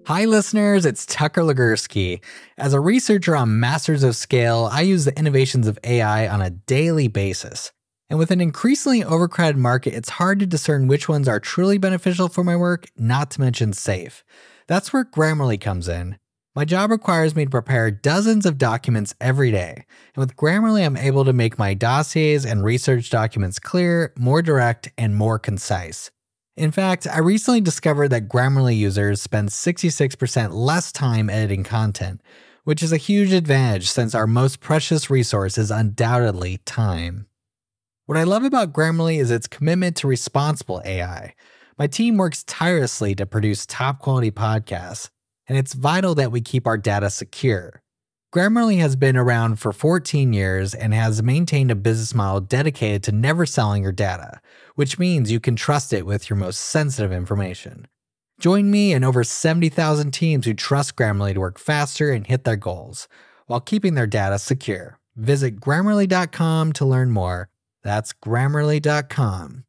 Hi listeners, it's Tucker Legursky. As a researcher on Masters of Scale, I use the innovations of AI on a daily basis. And with an increasingly overcrowded market, it's hard to discern which ones are truly beneficial for my work, not to mention safe. That's where Grammarly comes in. My job requires me to prepare dozens of documents every day. And with Grammarly, I'm able to make my dossiers and research documents clear, more direct, and more concise. In fact, I recently discovered that Grammarly users spend 66% less time editing content, which is a huge advantage since our most precious resource is undoubtedly time. What I love about Grammarly is its commitment to responsible AI. My team works tirelessly to produce top-quality podcasts, and it's vital that we keep our data secure. Grammarly has been around for 14 years and has maintained a business model dedicated to never selling your data, which means you can trust it with your most sensitive information. Join me and over 70,000 teams who trust Grammarly to work faster and hit their goals, while keeping their data secure. Visit Grammarly.com to learn more. That's Grammarly.com.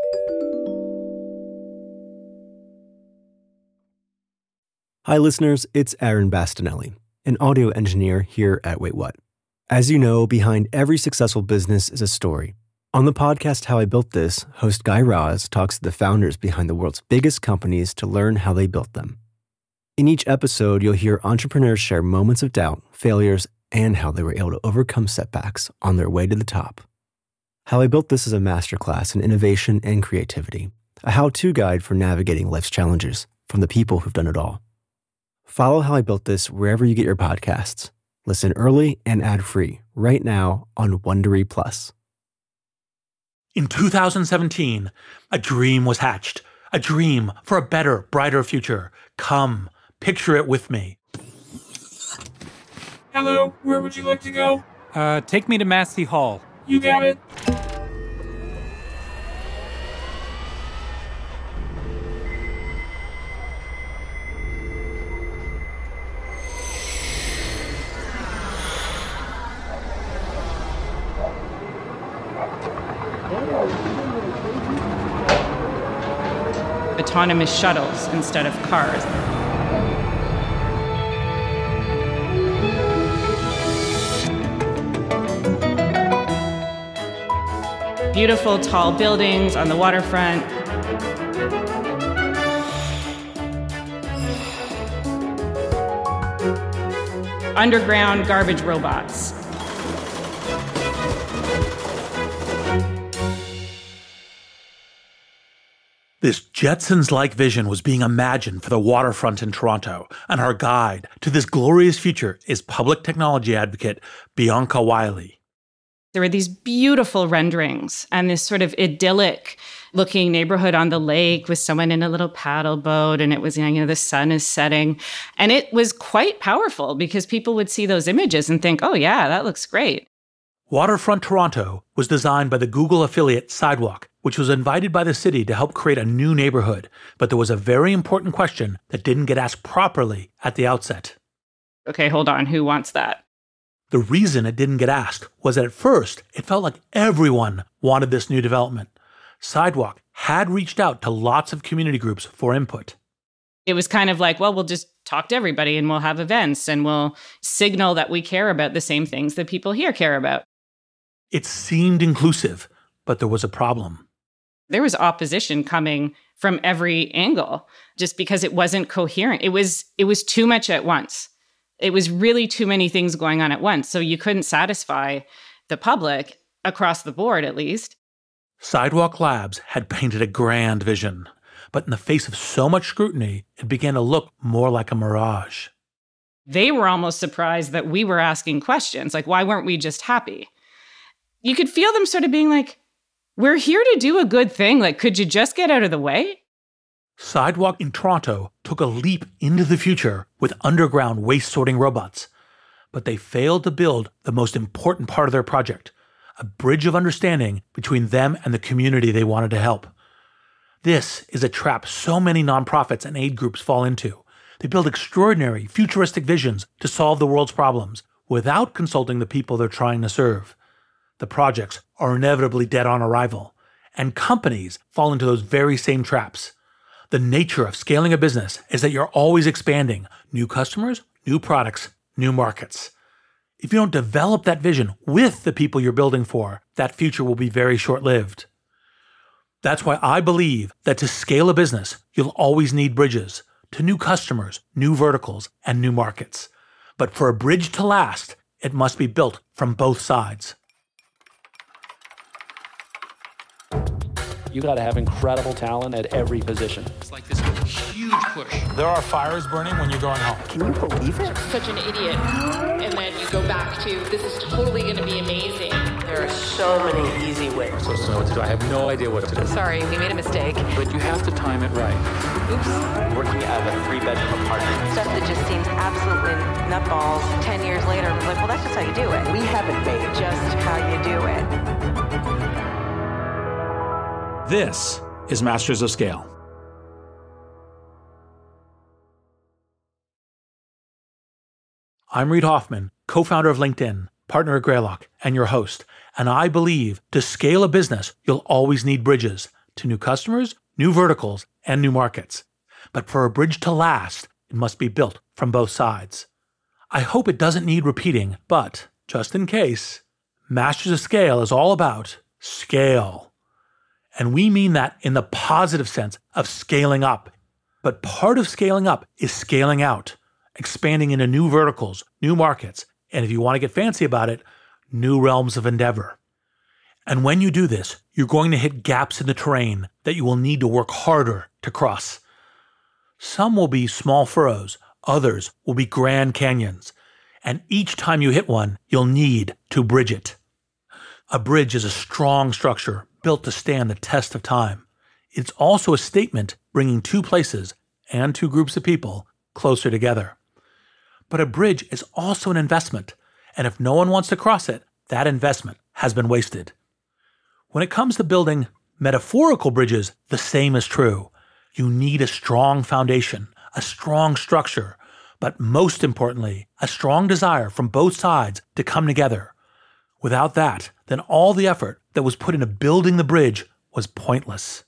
Hi listeners, it's Aaron Bastinelli, an audio engineer here at Wait What. As you know, behind every successful business is a story. On the podcast How I Built This, host Guy Raz talks to the founders behind the world's biggest companies to learn how they built them. In each episode, you'll hear entrepreneurs share moments of doubt, failures, and how they were able to overcome setbacks on their way to the top. How I Built This is a masterclass in innovation and creativity, a how-to guide for navigating life's challenges from the people who've done it all. Follow How I Built This wherever you get your podcasts. Listen early and ad-free right now on Wondery Plus. In 2017, a dream was hatched. A dream for a better, brighter future. Come, picture it with me. Hello, where would you like to go? Take me to Massey Hall. You got it. Autonomous shuttles instead of cars. Beautiful tall buildings on the waterfront. Underground garbage robots. This Jetsons-like vision was being imagined for the waterfront in Toronto, and our guide to this glorious future is public technology advocate Bianca Wiley. There were these beautiful renderings and this sort of idyllic looking neighborhood on the lake with someone in a little paddle boat, and it was, the sun is setting. And it was quite powerful because people would see those images and think, oh yeah, that looks great. Waterfront Toronto was designed by the Google affiliate Sidewalk, which was invited by the city to help create a new neighborhood. But there was a very important question that didn't get asked properly at the outset. Okay, hold on. Who wants that? The reason it didn't get asked was that at first, it felt like everyone wanted this new development. Sidewalk had reached out to lots of community groups for input. It was kind of like, well, we'll just talk to everybody and we'll have events and we'll signal that we care about the same things that people here care about. It seemed inclusive, but there was a problem. There was opposition coming from every angle just because it wasn't coherent. It was too much at once. It was really too many things going on at once. So you couldn't satisfy the public across the board, at least. Sidewalk Labs had painted a grand vision, but in the face of so much scrutiny, it began to look more like a mirage. They were almost surprised that we were asking questions, like, why weren't we just happy? You could feel them sort of being like, we're here to do a good thing. Like, could you just get out of the way? Sidewalk in Toronto took a leap into the future with underground waste sorting robots, but they failed to build the most important part of their project, a bridge of understanding between them and the community they wanted to help. This is a trap so many nonprofits and aid groups fall into. They build extraordinary, futuristic visions to solve the world's problems without consulting the people they're trying to serve. The projects are inevitably dead on arrival, and companies fall into those very same traps. The nature of scaling a business is that you're always expanding new customers, new products, new markets. If you don't develop that vision with the people you're building for, that future will be very short-lived. That's why I believe that to scale a business, you'll always need bridges to new customers, new verticals, and new markets. But for a bridge to last, it must be built from both sides. You got to have incredible talent at every position. It's like this huge push. There are fires burning when you're going home. Can you believe it? Such an idiot. And then you go back to, this is totally going to be amazing. There are so many easy ways. I'm supposed to know what to do. I have no idea what to do. Sorry, we made a mistake. But you have to time it right. Oops. Working out of a 3-bedroom apartment. Stuff that just seems absolutely nutballs 10 years later. I was like, well, that's just how you do it. We haven't made Just how you do it. This is Masters of Scale. I'm Reid Hoffman, co-founder of LinkedIn, partner at Greylock, and your host. And I believe to scale a business, you'll always need bridges to new customers, new verticals, and new markets. But for a bridge to last, it must be built from both sides. I hope it doesn't need repeating, but just in case, Masters of Scale is all about scale. And we mean that in the positive sense of scaling up. But part of scaling up is scaling out, expanding into new verticals, new markets, and if you want to get fancy about it, new realms of endeavor. And when you do this, you're going to hit gaps in the terrain that you will need to work harder to cross. Some will be small furrows, others will be grand canyons, and each time you hit one, you'll need to bridge it. A bridge is a strong structure built to stand the test of time. It's also a statement bringing two places and two groups of people closer together. But a bridge is also an investment, and if no one wants to cross it, that investment has been wasted. When it comes to building metaphorical bridges, the same is true. You need a strong foundation, a strong structure, but most importantly, a strong desire from both sides to come together. Without that, then all the effort that was put into building the bridge was pointless.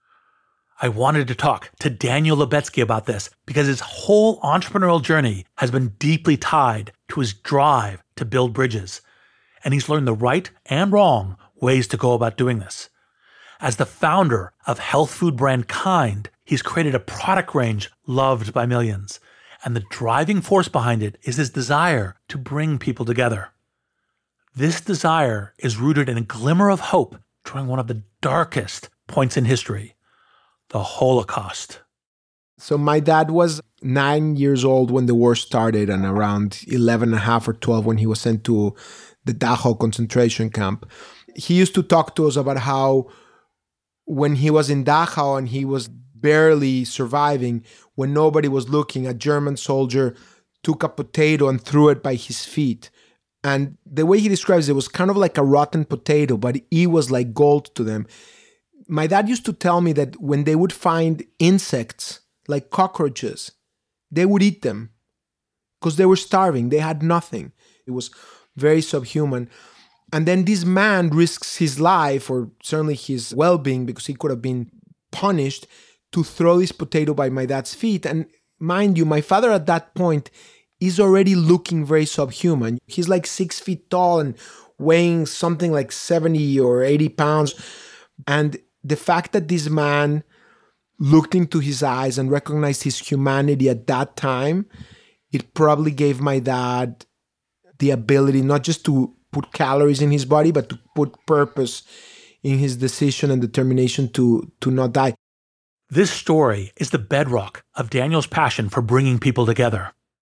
I wanted to talk to Daniel Lubetzky about this because his whole entrepreneurial journey has been deeply tied to his drive to build bridges, and he's learned the right and wrong ways to go about doing this. As the founder of health food brand Kind, he's created a product range loved by millions, and the driving force behind it is his desire to bring people together. This desire is rooted in a glimmer of hope during one of the darkest points in history, the Holocaust. So my dad was 9 years old when the war started and around 11 and a half or 12 when he was sent to the Dachau concentration camp. He used to talk to us about how when he was in Dachau and he was barely surviving, when nobody was looking, a German soldier took a potato and threw it by his feet. And the way he describes it was kind of like a rotten potato, but it was like gold to them. My dad used to tell me that when they would find insects, like cockroaches, they would eat them because they were starving. They had nothing. It was very subhuman. And then this man risks his life, or certainly his well-being, because he could have been punished, to throw this potato by my dad's feet. And mind you, my father at that point is already looking very subhuman. He's like 6 feet tall and weighing something like 70 or 80 pounds. And the fact that this man looked into his eyes and recognized his humanity at that time, it probably gave my dad the ability not just to put calories in his body, but to put purpose in his decision and determination to not die. This story is the bedrock of Daniel's passion for bringing people together.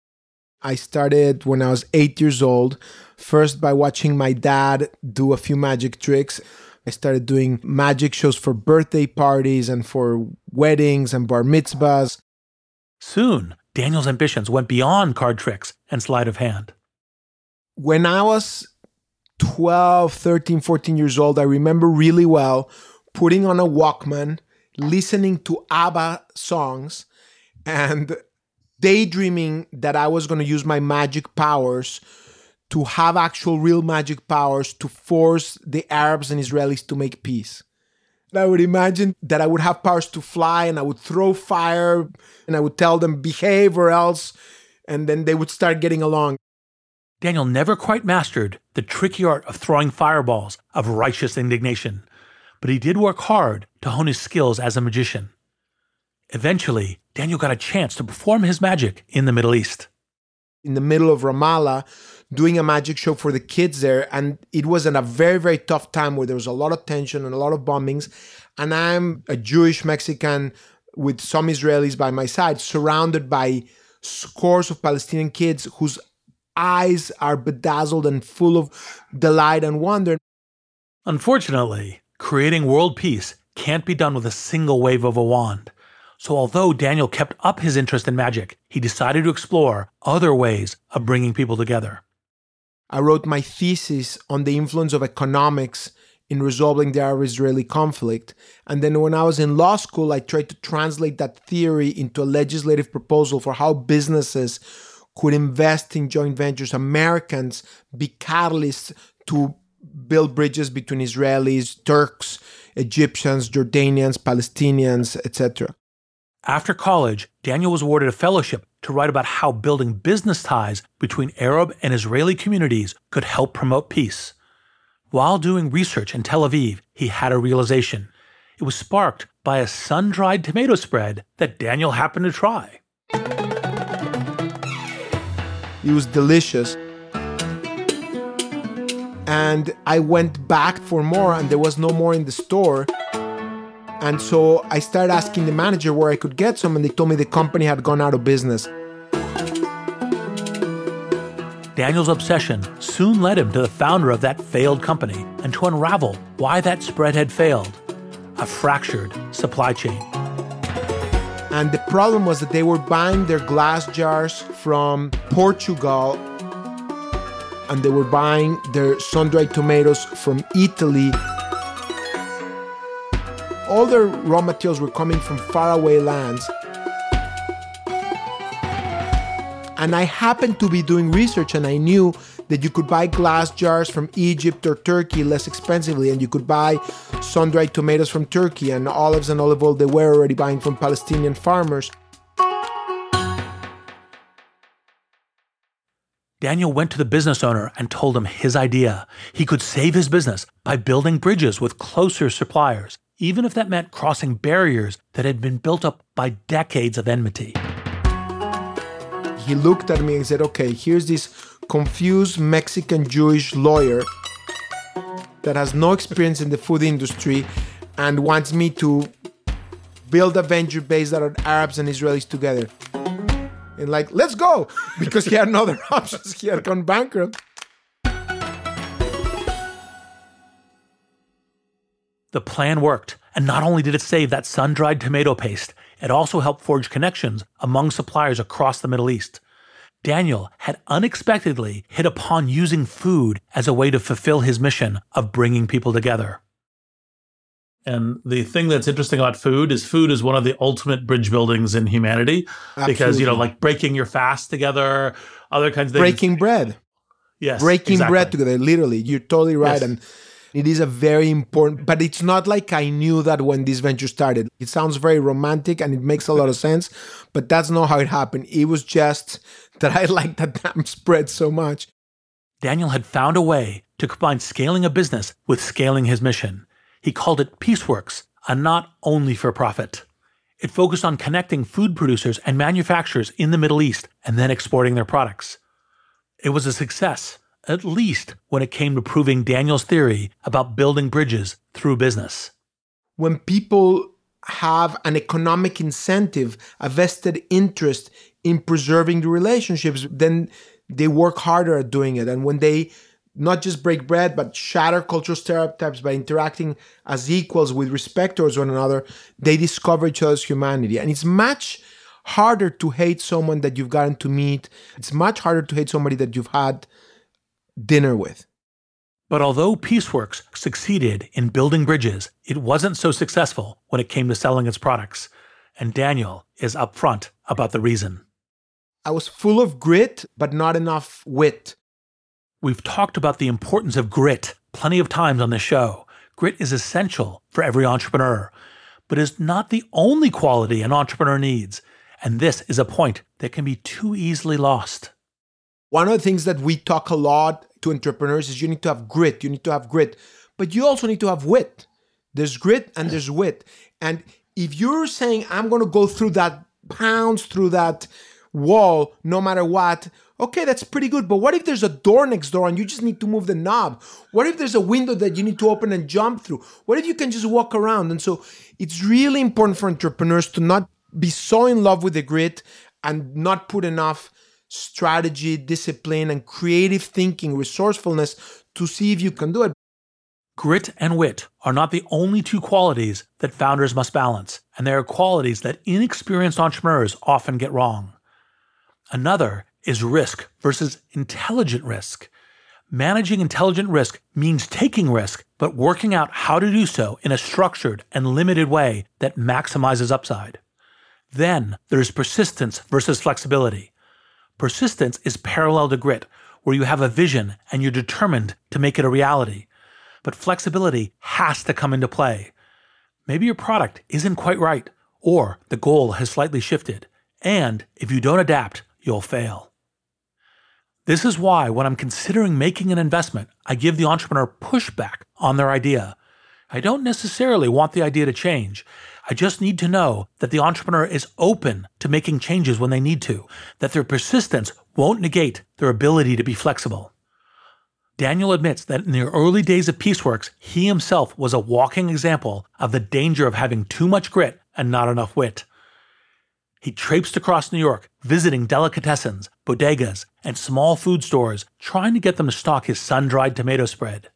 I started when I was 8 years old, first by watching my dad do a few magic tricks. I started doing magic shows for birthday parties and for weddings and bar mitzvahs. Soon, Daniel's ambitions went beyond card tricks and sleight of hand. When I was 12, 13, 14 years old, I remember really well putting on a Walkman, listening to ABBA songs, and daydreaming that I was going to use my magic powers to have actual real magic powers to force the Arabs and Israelis to make peace. And I would imagine that I would have powers to fly and I would throw fire and I would tell them behave or else, and then they would start getting along. Daniel never quite mastered the tricky art of throwing fireballs of righteous indignation, but he did work hard to hone his skills as a magician. Eventually, Daniel got a chance to perform his magic in the Middle East. In the middle of Ramallah, doing a magic show for the kids there, and it was in a very, very tough time where there was a lot of tension and a lot of bombings, and I'm a Jewish Mexican with some Israelis by my side, surrounded by scores of Palestinian kids whose eyes are bedazzled and full of delight and wonder. Unfortunately, creating world peace can't be done with a single wave of a wand. So although Daniel kept up his interest in magic, he decided to explore other ways of bringing people together. I wrote my thesis on the influence of economics in resolving the Arab-Israeli conflict. And then when I was in law school, I tried to translate that theory into a legislative proposal for how businesses could invest in joint ventures, Americans be catalysts to build bridges between Israelis, Turks, Egyptians, Jordanians, Palestinians, etc. After college, Daniel was awarded a fellowship to write about how building business ties between Arab and Israeli communities could help promote peace. While doing research in Tel Aviv, he had a realization. It was sparked by a sun-dried tomato spread that Daniel happened to try. It was delicious. And I went back for more, and there was no more in the store. And so I started asking the manager where I could get some, and they told me the company had gone out of business. Daniel's obsession soon led him to the founder of that failed company and to unravel why that spread had failed: a fractured supply chain. And the problem was that they were buying their glass jars from Portugal, and they were buying their sun-dried tomatoes from Italy. All their raw materials were coming from faraway lands. And I happened to be doing research, and I knew that you could buy glass jars from Egypt or Turkey less expensively, and you could buy sun-dried tomatoes from Turkey, and olives and olive oil they were already buying from Palestinian farmers. Daniel went to the business owner and told him his idea. He could save his business by building bridges with closer suppliers, even if that meant crossing barriers that had been built up by decades of enmity. He looked at me and said, okay, here's this confused Mexican Jewish lawyer that has no experience in the food industry and wants me to build a venture based on Arabs and Israelis together. And like, let's go, because he had no other options. He had gone bankrupt. The plan worked, and not only did it save that sun-dried tomato paste, it also helped forge connections among suppliers across the Middle East. Daniel had unexpectedly hit upon using food as a way to fulfill his mission of bringing people together. And the thing that's interesting about food is one of the ultimate bridge buildings in humanity. Absolutely. Because, like breaking your fast together, other kinds of things. Breaking bread. Yes, breaking exactly. bread together, literally. You're totally right. Yes. And it is a very important, but it's not like I knew that when this venture started. It sounds very romantic and it makes a lot of sense, but that's not how it happened. It was just that I liked that damn spread so much. Daniel had found a way to combine scaling a business with scaling his mission. He called it Peaceworks, a not only for profit. It focused on connecting food producers and manufacturers in the Middle East and then exporting their products. It was a success, at least when it came to proving Daniel's theory about building bridges through business. When people have an economic incentive, a vested interest in preserving the relationships, then they work harder at doing it. And when they not just break bread, but shatter cultural stereotypes by interacting as equals with respect towards one another, they discover each other's humanity. And it's much harder to hate someone that you've gotten to meet. It's much harder to hate somebody that you've had dinner with. But although Peaceworks succeeded in building bridges, it wasn't so successful when it came to selling its products. And Daniel is upfront about the reason. I was full of grit, but not enough wit. We've talked about the importance of grit plenty of times on this show. Grit is essential for every entrepreneur, but is not the only quality an entrepreneur needs. And this is a point that can be too easily lost. One of the things that we talk a lot to entrepreneurs is you need to have grit. You need to have grit, but you also need to have wit. There's grit and there's wit. And if you're saying, I'm going to go through that, pounds through that wall, no matter what, okay, that's pretty good. But what if there's a door next door and you just need to move the knob? What if there's a window that you need to open and jump through? What if you can just walk around? And so it's really important for entrepreneurs to not be so in love with the grit and not put enough strategy, discipline, and creative thinking, resourcefulness to see if you can do it. Grit and wit are not the only two qualities that founders must balance, and they are qualities that inexperienced entrepreneurs often get wrong. Another is risk versus intelligent risk. Managing intelligent risk means taking risk, but working out how to do so in a structured and limited way that maximizes upside. Then there's persistence versus flexibility. Persistence is parallel to grit, where you have a vision and you're determined to make it a reality. But flexibility has to come into play. Maybe your product isn't quite right, or the goal has slightly shifted, and if you don't adapt, you'll fail. This is why when I'm considering making an investment, I give the entrepreneur pushback on their idea. I don't necessarily want the idea to change. I just need to know that the entrepreneur is open to making changes when they need to, that their persistence won't negate their ability to be flexible. Daniel admits that in the early days of Pieceworks, he himself was a walking example of the danger of having too much grit and not enough wit. He traipsed across New York, visiting delicatessens, bodegas, and small food stores, trying to get them to stock his sun-dried tomato spread.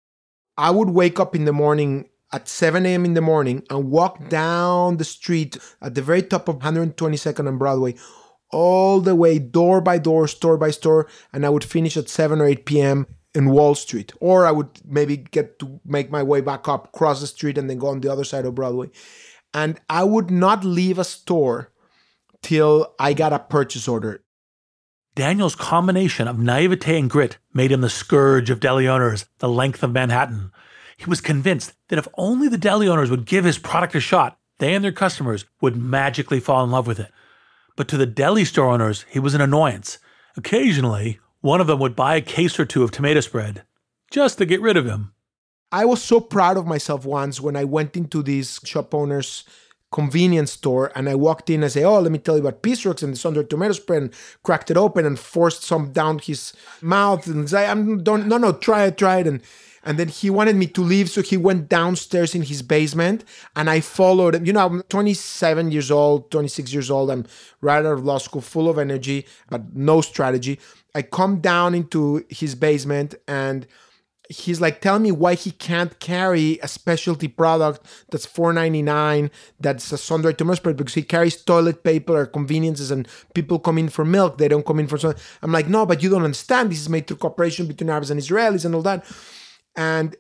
I would wake up in the morning at 7 a.m. in the morning and walk down the street at the very top of 122nd and Broadway, all the way door by door, store by store, and I would finish at 7 or 8 p.m. in Wall Street. Or I would maybe get to make my way back up, cross the street, and then go on the other side of Broadway. And I would not leave a store till I got a purchase order. Daniel's combination of naivete and grit made him the scourge of deli owners the length of Manhattan. He was convinced that if only the deli owners would give his product a shot, they and their customers would magically fall in love with it. But to the deli store owners, he was an annoyance. Occasionally, one of them would buy a case or two of tomato spread, just to get rid of him. I was so proud of myself once when I went into this shop owner's convenience store and I walked in and say, oh, let me tell you about Pieceworks and the sun-dried tomato spread, and cracked it open and forced some down his mouth and say, no, try it. And then he wanted me to leave, so he went downstairs in his basement, and I followed him. You know, I'm 27 years old, 26 years old. I'm right out of law school, full of energy, but no strategy. I come down into his basement, and he's like telling me why he can't carry a specialty product that's $4.99, that's a sun-dried tomato spread, because he carries toilet paper or conveniences, and people come in for milk. They don't come in for something. I'm like, no, but you don't understand. This is made through cooperation between Arabs and Israelis and all that. And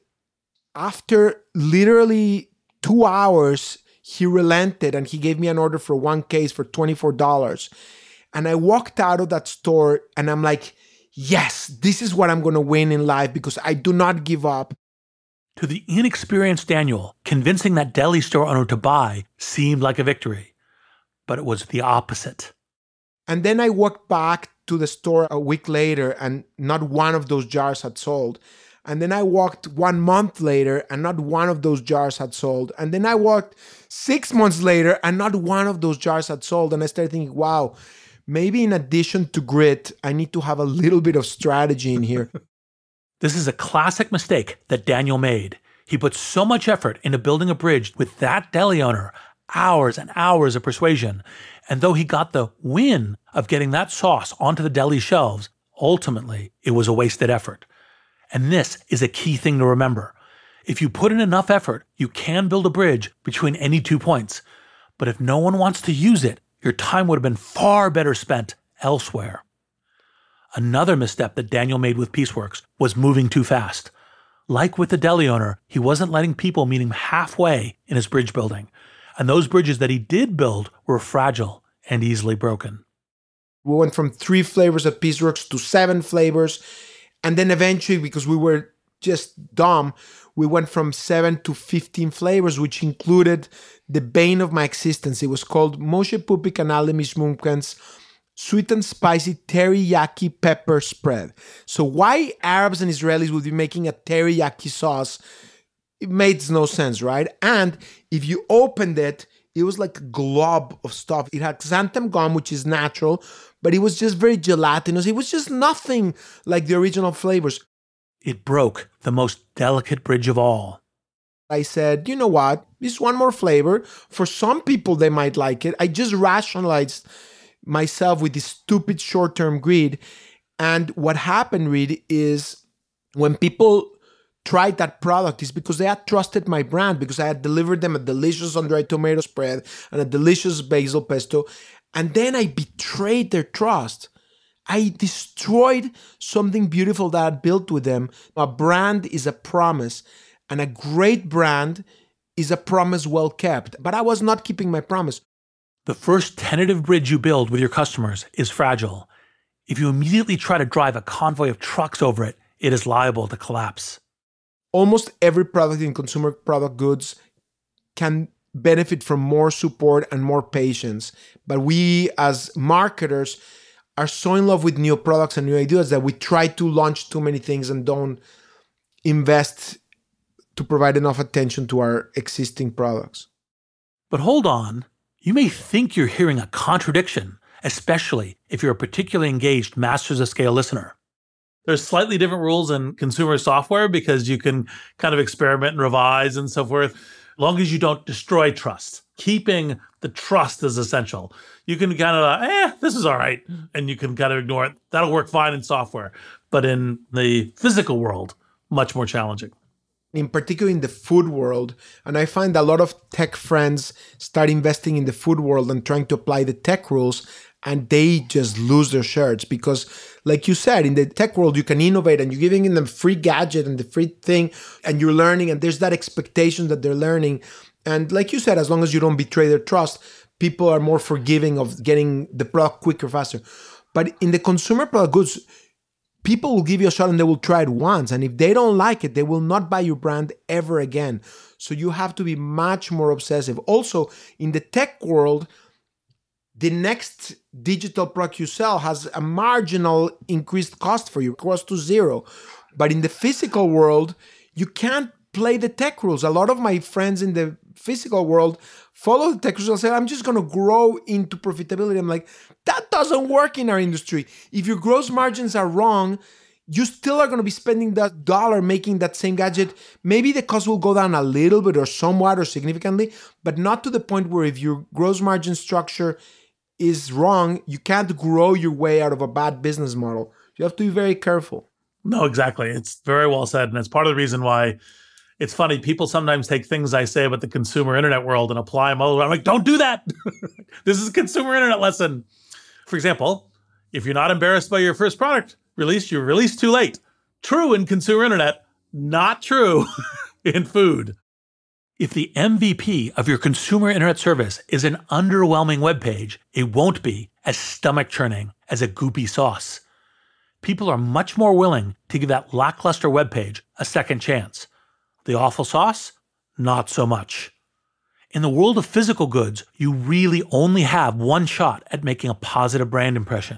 after literally 2 hours, he relented and he gave me an order for one case for $24. And I walked out of that store and I'm like, yes, this is what I'm going to win in life, because I do not give up. To the inexperienced Daniel, convincing that deli store owner to buy seemed like a victory, but it was the opposite. And then I walked back to the store a week later and not one of those jars had sold. And then I walked 1 month later and not one of those jars had sold. And then I walked 6 months later and not one of those jars had sold. And I started thinking, wow, maybe in addition to grit, I need to have a little bit of strategy in here. This is a classic mistake that Daniel made. He put so much effort into building a bridge with that deli owner, hours and hours of persuasion. And though he got the win of getting that sauce onto the deli shelves, ultimately it was a wasted effort. And this is a key thing to remember. If you put in enough effort, you can build a bridge between any 2 points. But if no one wants to use it, your time would have been far better spent elsewhere. Another misstep that Daniel made with Pieceworks was moving too fast. Like with the deli owner, he wasn't letting people meet him halfway in his bridge building. And those bridges that he did build were fragile and easily broken. We went from 3 flavors of Pieceworks to 7 flavors. And then eventually, because we were just dumb, we went from 7 to 15 flavors, which included the bane of my existence. It was called Moshe Pupik and Ali Mishmumken's sweet and spicy teriyaki pepper spread. So why Arabs and Israelis would be making a teriyaki sauce, it made no sense, right? And if you opened it, it was like a glob of stuff. It had xanthan gum, which is natural, but it was just very gelatinous. It was just nothing like the original flavors. It broke the most delicate bridge of all. I said, you know what? This one more flavor. For some people, they might like it. I just rationalized myself with this stupid short-term greed. And what happened, Reed, is when people tried that product, is because they had trusted my brand, because I had delivered them a delicious sun-dried tomato spread and a delicious basil pesto. And then I betrayed their trust. I destroyed something beautiful that I had built with them. A brand is a promise, and a great brand is a promise well kept. But I was not keeping my promise. The first tentative bridge you build with your customers is fragile. If you immediately try to drive a convoy of trucks over it, it is liable to collapse. Almost every product in consumer product goods can benefit from more support and more patience. But we as marketers are so in love with new products and new ideas that we try to launch too many things and don't invest to provide enough attention to our existing products. But hold on. You may think you're hearing a contradiction, especially if you're a particularly engaged Masters of Scale listener. There's slightly different rules in consumer software because you can kind of experiment and revise and so forth, as long as you don't destroy trust. Keeping the trust is essential. You can kind of, this is all right, and you can kind of ignore it. That'll work fine in software. But in the physical world, much more challenging. In particular in the food world, and I find a lot of tech friends start investing in the food world and trying to apply the tech rules, and they just lose their shirts because, like you said, in the tech world, you can innovate and you're giving them free gadget and the free thing, and you're learning, and there's that expectation that they're learning. And like you said, as long as you don't betray their trust, people are more forgiving of getting the product quicker, faster. But in the consumer product goods, people will give you a shot and they will try it once. And if they don't like it, they will not buy your brand ever again. So you have to be much more obsessive. Also, in the tech world, the next digital product you sell has a marginal increased cost for you, close to zero. But in the physical world, you can't play the tech rules. A lot of my friends in the physical world follow the tech rules and say, I'm just going to grow into profitability. I'm like, that doesn't work in our industry. If your gross margins are wrong, you still are going to be spending that dollar making that same gadget. Maybe the cost will go down a little bit or somewhat or significantly, but not to the point where if your gross margin structure is wrong, you can't grow your way out of a bad business model. You have to be very careful. No, exactly. It's very well said. And it's part of the reason why it's funny. People sometimes take things I say about the consumer internet world and apply them all around. I'm like, don't do that. This is a consumer internet lesson. For example, if you're not embarrassed by your first product release, you release too late. True in consumer internet, not true in food. If the MVP of your consumer internet service is an underwhelming web page, it won't be as stomach-churning as a goopy sauce. People are much more willing to give that lackluster web page a second chance. The awful sauce? Not so much. In the world of physical goods, you really only have one shot at making a positive brand impression.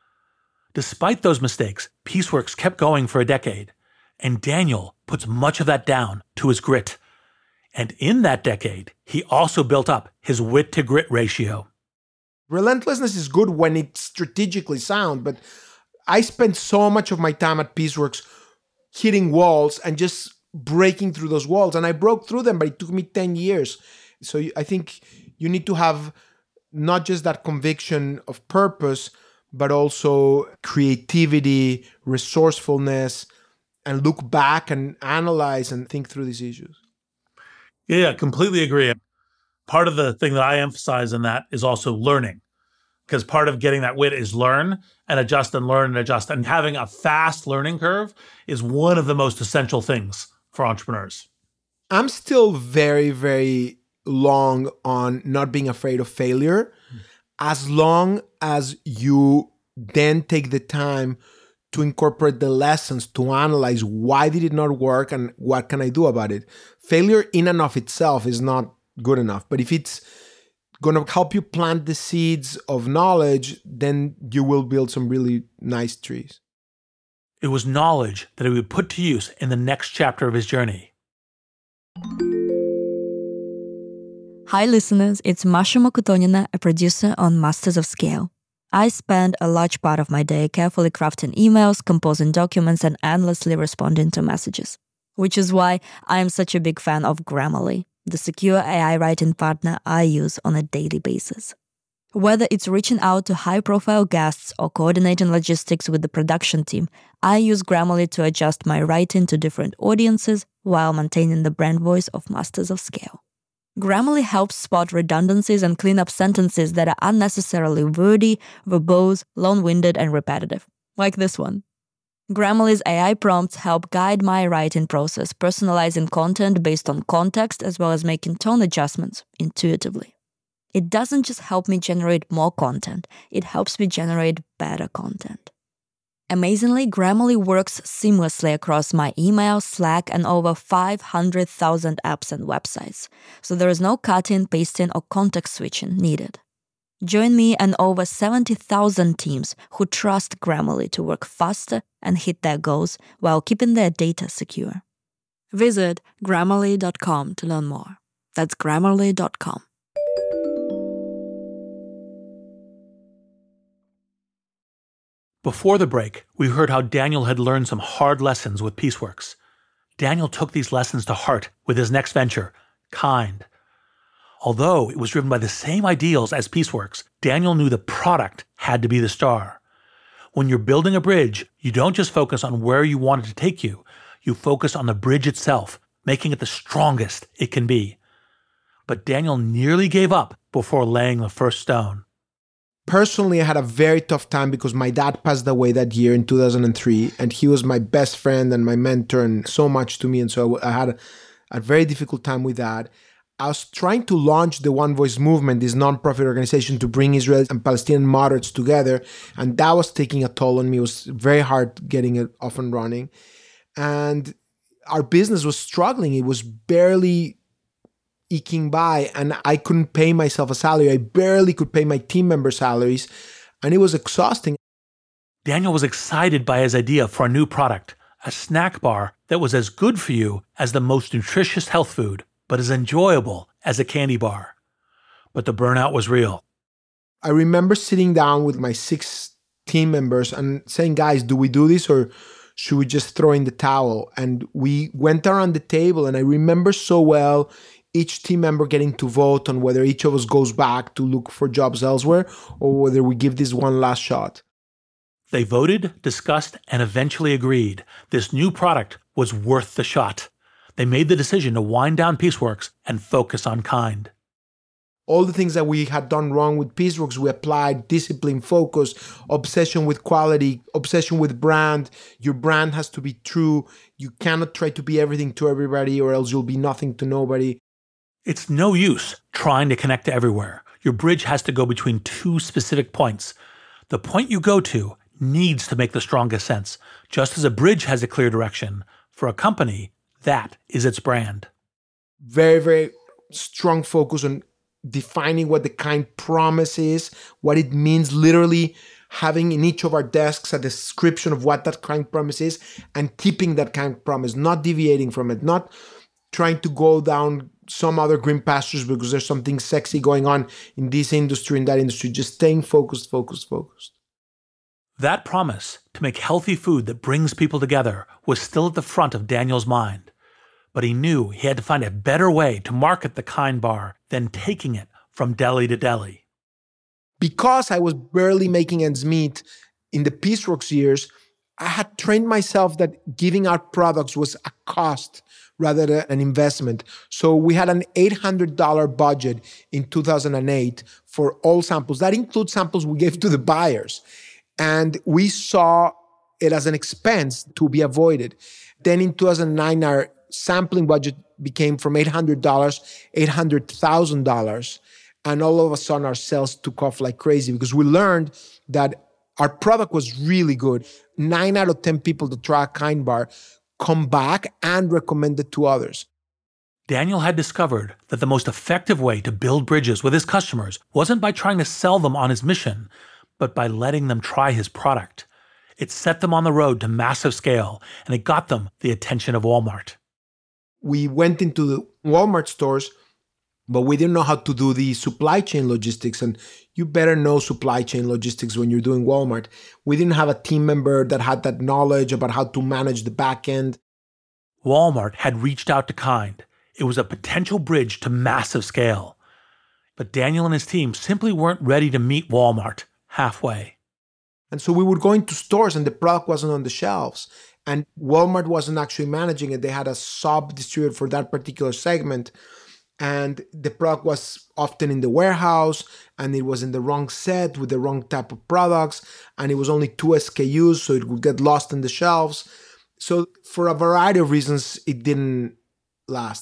Despite those mistakes, Pieceworks kept going for a decade, and Daniel puts much of that down to his grit. And in that decade, he also built up his wit-to-grit ratio. Relentlessness is good when it's strategically sound, but I spent so much of my time at Pieceworks hitting walls and just breaking through those walls. And I broke through them, but it took me 10 years. So I think you need to have not just that conviction of purpose, but also creativity, resourcefulness, and look back and analyze and think through these issues. Yeah, completely agree. Part of the thing that I emphasize in that is also learning, because part of getting that wit is learn and adjust and learn and adjust. And having a fast learning curve is one of the most essential things for entrepreneurs. I'm still very, very long on not being afraid of failure, as long as you then take the time to incorporate the lessons, to analyze why did it not work and what can I do about it. Failure in and of itself is not good enough. But if it's going to help you plant the seeds of knowledge, then you will build some really nice trees. It was knowledge that he would put to use in the next chapter of his journey. Hi listeners, it's Masha Mokutonina, a producer on Masters of Scale. I spend a large part of my day carefully crafting emails, composing documents, and endlessly responding to messages. Which is why I am such a big fan of Grammarly, the secure AI writing partner I use on a daily basis. Whether it's reaching out to high-profile guests or coordinating logistics with the production team, I use Grammarly to adjust my writing to different audiences while maintaining the brand voice of Masters of Scale. Grammarly helps spot redundancies and clean up sentences that are unnecessarily wordy, verbose, long-winded, and repetitive, like this one. Grammarly's AI prompts help guide my writing process, personalizing content based on context as well as making tone adjustments intuitively. It doesn't just help me generate more content, it helps me generate better content. Amazingly, Grammarly works seamlessly across my email, Slack, and over 500,000 apps and websites, so there is no cutting, pasting, or context switching needed. Join me and over 70,000 teams who trust Grammarly to work faster and hit their goals while keeping their data secure. Visit Grammarly.com to learn more. That's Grammarly.com. Before the break, we heard how Daniel had learned some hard lessons with Pieceworks. Daniel took these lessons to heart with his next venture, Kind. Although it was driven by the same ideals as Pieceworks, Daniel knew the product had to be the star. When you're building a bridge, you don't just focus on where you want it to take you. You focus on the bridge itself, making it the strongest it can be. But Daniel nearly gave up before laying the first stone. Personally, I had a very tough time because my dad passed away that year in 2003, and he was my best friend and my mentor and so much to me. And so I had a very difficult time with that. I was trying to launch the One Voice movement, this nonprofit organization to bring Israeli and Palestinian moderates together. And that was taking a toll on me. It was very hard getting it off and running. And our business was struggling. It was barely eking by, and I couldn't pay myself a salary. I barely could pay my team member salaries, and it was exhausting. Daniel was excited by his idea for a new product, a snack bar that was as good for you as the most nutritious health food, but as enjoyable as a candy bar. But the burnout was real. I remember sitting down with my 6 team members and saying, guys, do we do this or should we just throw in the towel? And we went around the table, and I remember so well each team member getting to vote on whether each of us goes back to look for jobs elsewhere or whether we give this one last shot. They voted, discussed, and eventually agreed this new product was worth the shot. They made the decision to wind down Pieceworks and focus on Kind. All the things that we had done wrong with Pieceworks, we applied: discipline, focus, obsession with quality, obsession with brand. Your brand has to be true. You cannot try to be everything to everybody or else you'll be nothing to nobody. It's no use trying to connect to everywhere. Your bridge has to go between 2 specific points. The point you go to needs to make the strongest sense. Just as a bridge has a clear direction, for a company, that is its brand. Very, very strong focus on defining what the Kind promise is, what it means, literally having in each of our desks a description of what that Kind promise is and keeping that Kind promise, not deviating from it, not trying to go down some other green pastures because there's something sexy going on in this industry, in that industry, just staying focused. That promise to make healthy food that brings people together was still at the front of Daniel's mind. But he knew he had to find a better way to market the Kind bar than taking it from deli to deli. Because I was barely making ends meet in the Pieceworks years, I had trained myself that giving out products was a cost rather than an investment. So we had an $800 budget in 2008 for all samples. That includes samples we gave to the buyers. And we saw it as an expense to be avoided. Then in 2009, our sampling budget became from $800, $800,000. And all of a sudden, our sales took off like crazy because we learned that Our product was really good. 9 out of 10 people that try a Kind bar come back and recommend it to others. Daniel had discovered that the most effective way to build bridges with his customers wasn't by trying to sell them on his mission, but by letting them try his product. It set them on the road to massive scale, and it got them the attention of Walmart. We went into the Walmart stores, but we didn't know how to do the supply chain logistics. And you better know supply chain logistics when you're doing Walmart. We didn't have a team member that had that knowledge about how to manage the back end. Walmart had reached out to Kind. It was a potential bridge to massive scale. But Daniel and his team simply weren't ready to meet Walmart halfway. And so we would go into stores and the product wasn't on the shelves. And Walmart wasn't actually managing it. They had a sub-distributor for that particular segment. And the product was often in the warehouse, and it was in the wrong set with the wrong type of products. And it was only 2 SKUs, so it would get lost in the shelves. So for a variety of reasons, it didn't last.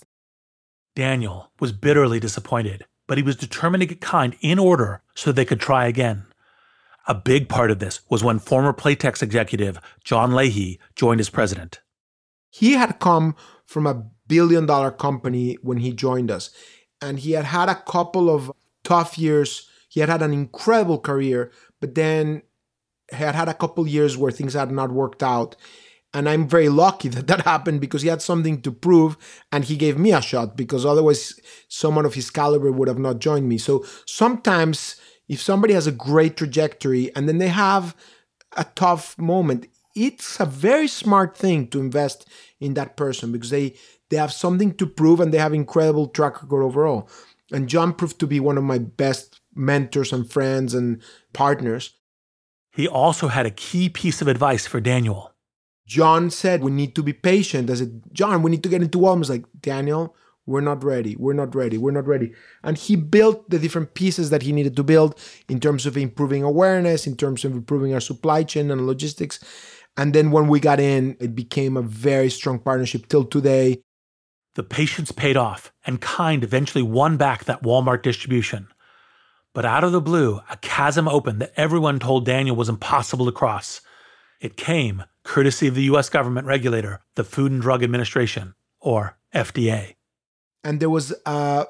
Daniel was bitterly disappointed, but he was determined to get Kind in order so they could try again. A big part of this was when former Playtex executive John Leahy joined as president. He had come from a billion-dollar company when he joined us, and he had had a couple of tough years. He had had an incredible career, but then he had had a couple years where things had not worked out. And I'm very lucky that that happened because he had something to prove, and he gave me a shot because otherwise someone of his caliber would have not joined me. So sometimes if somebody has a great trajectory and then they have a tough moment, it's a very smart thing to invest in that person because they have something to prove and they have incredible track record overall. And John proved to be one of my best mentors and friends and partners. He also had a key piece of advice for Daniel. John said, we need to be patient. I said, John, we need to get into Walmart. He's like, Daniel, we're not ready. We're not ready. We're not ready. And he built the different pieces that he needed to build in terms of improving awareness, in terms of improving our supply chain and logistics. And then when we got in, it became a very strong partnership till today. The patience paid off, and Kind eventually won back that Walmart distribution. But out of the blue, a chasm opened that everyone told Daniel was impossible to cross. It came courtesy of the U.S. government regulator, the Food and Drug Administration, or FDA. And there was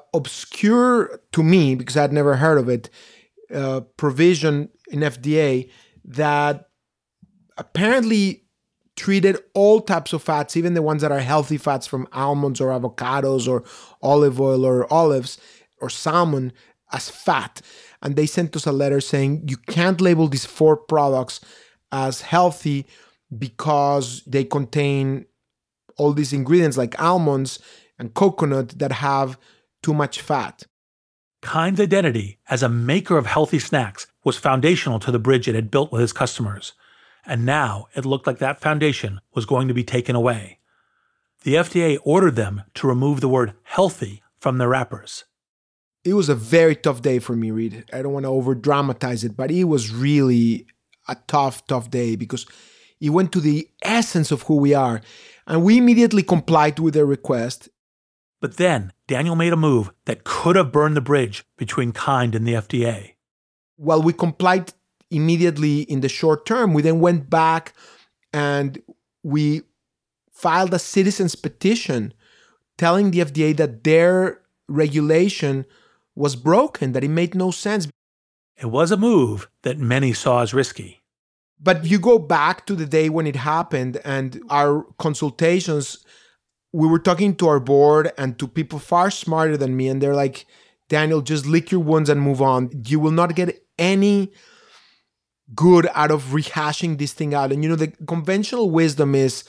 obscure, to me, because I had never heard of it, provision in FDA that apparently treated all types of fats, even the ones that are healthy fats from almonds or avocados or olive oil or olives or salmon, as fat. And they sent us a letter saying, you can't label these 4 products as healthy because they contain all these ingredients like almonds and coconut that have too much fat. Kind's identity as a maker of healthy snacks was foundational to the bridge it had built with his customers. And now it looked like that foundation was going to be taken away. The FDA ordered them to remove the word healthy from their wrappers. It was a very tough day for me, Reed. I don't want to over-dramatize it, but it was really a tough day because it went to the essence of who we are. And we immediately complied with their request. But then Daniel made a move that could have burned the bridge between Kind and the FDA. While we complied immediately in the short term, we then went back and we filed a citizen's petition telling the FDA that their regulation was broken, that it made no sense. It was a move that many saw as risky. But you go back to the day when it happened and our consultations, we were talking to our board and to people far smarter than me, and they're like, Daniel, just lick your wounds and move on. You will not get any good out of rehashing this thing out. And the conventional wisdom is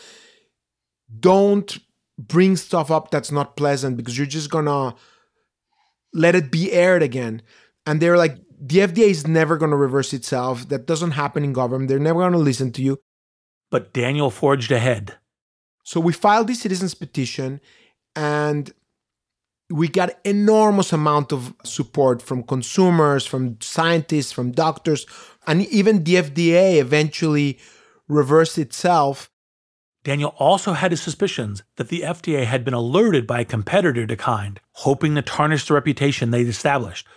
don't bring stuff up that's not pleasant because you're just gonna let it be aired again. And they're like, the FDA is never going to reverse itself. That doesn't happen in government. They're never going to listen to you. But Daniel forged ahead. So we filed this citizen's petition and we got enormous amount of support from consumers, from scientists, from doctors, and even the FDA eventually reversed itself. Daniel also had his suspicions that the FDA had been alerted by a competitor to Kind, hoping to tarnish the reputation they'd established.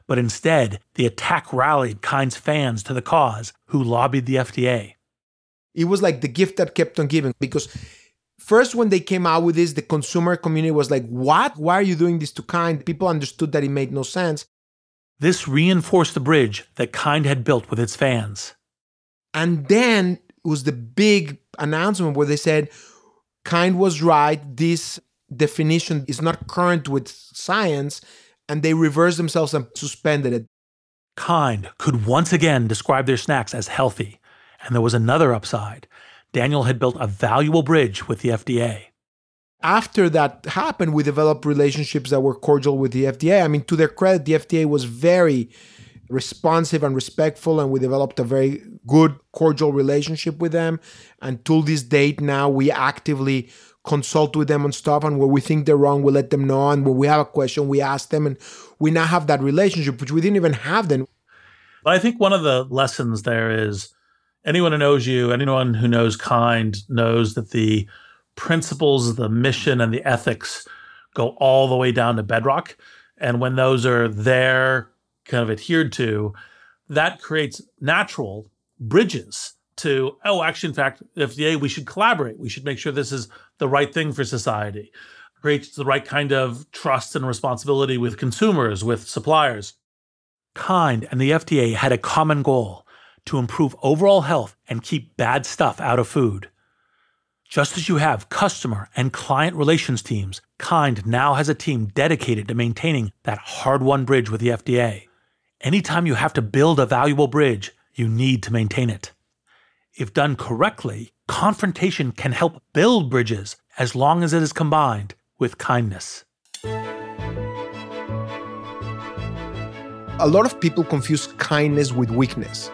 But instead, the attack rallied Kind's fans to the cause, who lobbied the FDA. It was like the gift that kept on giving, because first when they came out with this, the consumer community was like, what? Why are you doing this to Kind? People understood that it made no sense. This reinforced the bridge that Kind had built with its fans. And then it was the big announcement where they said, Kind was right, this definition is not current with science, and they reversed themselves and suspended it. Kind could once again describe their snacks as healthy, and there was another upside. Daniel had built a valuable bridge with the FDA. After that happened, we developed relationships that were cordial with the FDA. I mean, to their credit, the FDA was very responsive and respectful, and we developed a very good, cordial relationship with them. And till this date now, we actively consult with them on stuff, and where we think they're wrong, we let them know. And when we have a question, we ask them, and we now have that relationship, which we didn't even have then. But I think one of the lessons there is anyone who knows you, anyone who knows Kind knows that the principles, the mission, and the ethics go all the way down to bedrock. And when those are there, kind of adhered to, that creates natural bridges to, actually, in fact, FDA, we should collaborate. We should make sure this is the right thing for society. Creates the right kind of trust and responsibility with consumers, with suppliers. Kind and the FDA had a common goal: to improve overall health and keep bad stuff out of food. Just as you have customer and client relations teams, Kind now has a team dedicated to maintaining that hard-won bridge with the FDA. Anytime you have to build a valuable bridge, you need to maintain it. If done correctly, confrontation can help build bridges as long as it is combined with kindness. A lot of people confuse kindness with weakness.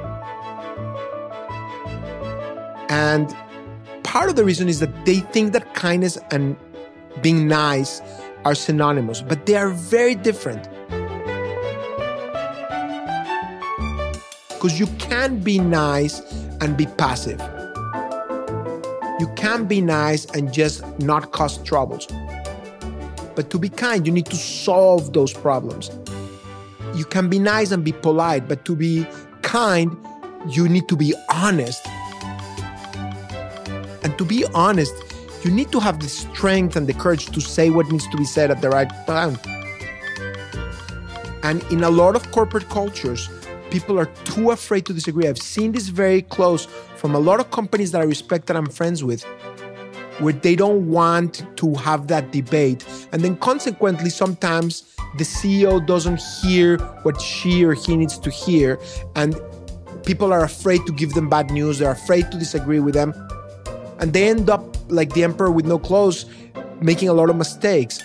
And part of the reason is that they think that kindness and being nice are synonymous, but they are very different. Because you can't be nice and be passive. You can't be nice and just not cause troubles. But to be kind, you need to solve those problems. You can be nice and be polite, but to be kind, you need to be honest. And to be honest, you need to have the strength and the courage to say what needs to be said at the right time. And in a lot of corporate cultures, people are too afraid to disagree. I've seen this very close from a lot of companies that I respect, that I'm friends with, where they don't want to have that debate. And then consequently, sometimes the CEO doesn't hear what she or he needs to hear. And people are afraid to give them bad news. They're afraid to disagree with them. And they end up like the emperor with no clothes, making a lot of mistakes.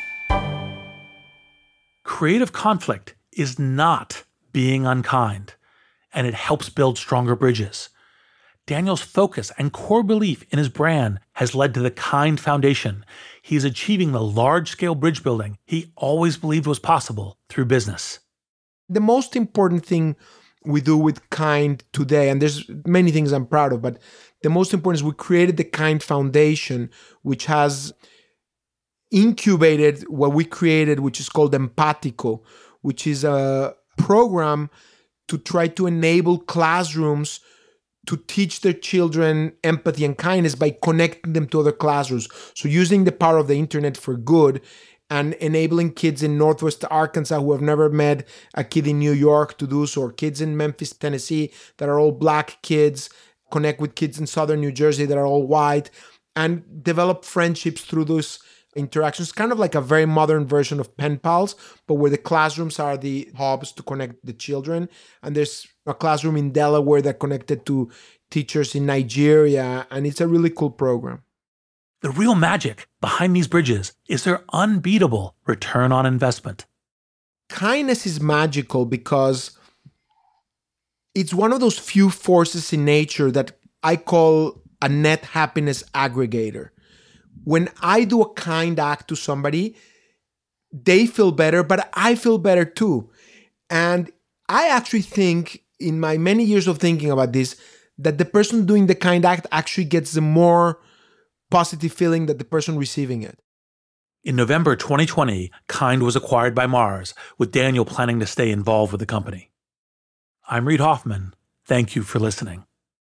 Creative conflict is not being unkind, and it helps build stronger bridges. Daniel's focus and core belief in his brand has led to the Kind Foundation. He's achieving the large-scale bridge building he always believed was possible through business. The most important thing we do with Kind today, and there's many things I'm proud of, but the most important is we created the Kind Foundation, which has incubated what we created, which is called Empatico, which is a program to try to enable classrooms to teach their children empathy and kindness by connecting them to other classrooms. So using the power of the internet for good and enabling kids in Northwest Arkansas who have never met a kid in New York to do so, or kids in Memphis, Tennessee that are all Black kids, connect with kids in Southern New Jersey that are all white, and develop friendships through those interactions. Kind of like a very modern version of pen pals, but where the classrooms are the hubs to connect the children. And there's a classroom in Delaware that connected to teachers in Nigeria, and it's a really cool program. The real magic behind these bridges is their unbeatable return on investment. Kindness is magical because it's one of those few forces in nature that I call a net happiness aggregator. When I do a kind act to somebody, they feel better, but I feel better too. And I actually think, in my many years of thinking about this, that the person doing the kind act actually gets the more positive feeling than the person receiving it. In November 2020, Kind was acquired by Mars, with Daniel planning to stay involved with the company. I'm Reid Hoffman. Thank you for listening.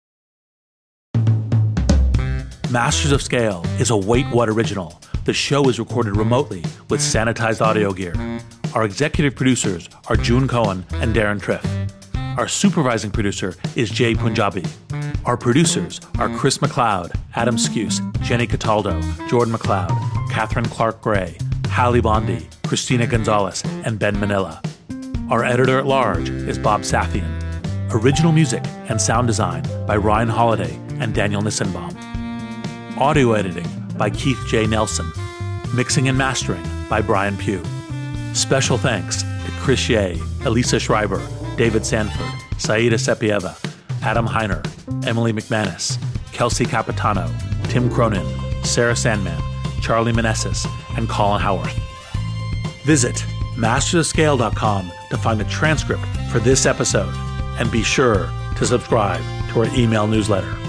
Masters of Scale is a Wait What original. The show is recorded remotely with sanitized audio gear. Our executive producers are June Cohen and Darren Triff. Our supervising producer is Jay Punjabi. Our producers are Chris McLeod, Adam Skuse, Jenny Cataldo, Jordan McLeod, Catherine Clark-Gray, Hallie Bondi, Christina Gonzalez, and Ben Manila. Our editor-at-large is Bob Safian. Original music and sound design by Ryan Holiday and Daniel Nissenbaum. Audio editing by Keith J. Nelson. Mixing and mastering by Brian Pugh. Special thanks to Chris Ye, Elisa Schreiber, David Sanford, Saida Sepieva, Adam Heiner, Emily McManus, Kelsey Capitano, Tim Cronin, Sarah Sandman, Charlie Manessis, and Colin Howarth. Visit mastersofscale.com to find the transcript for this episode, and be sure to subscribe to our email newsletter.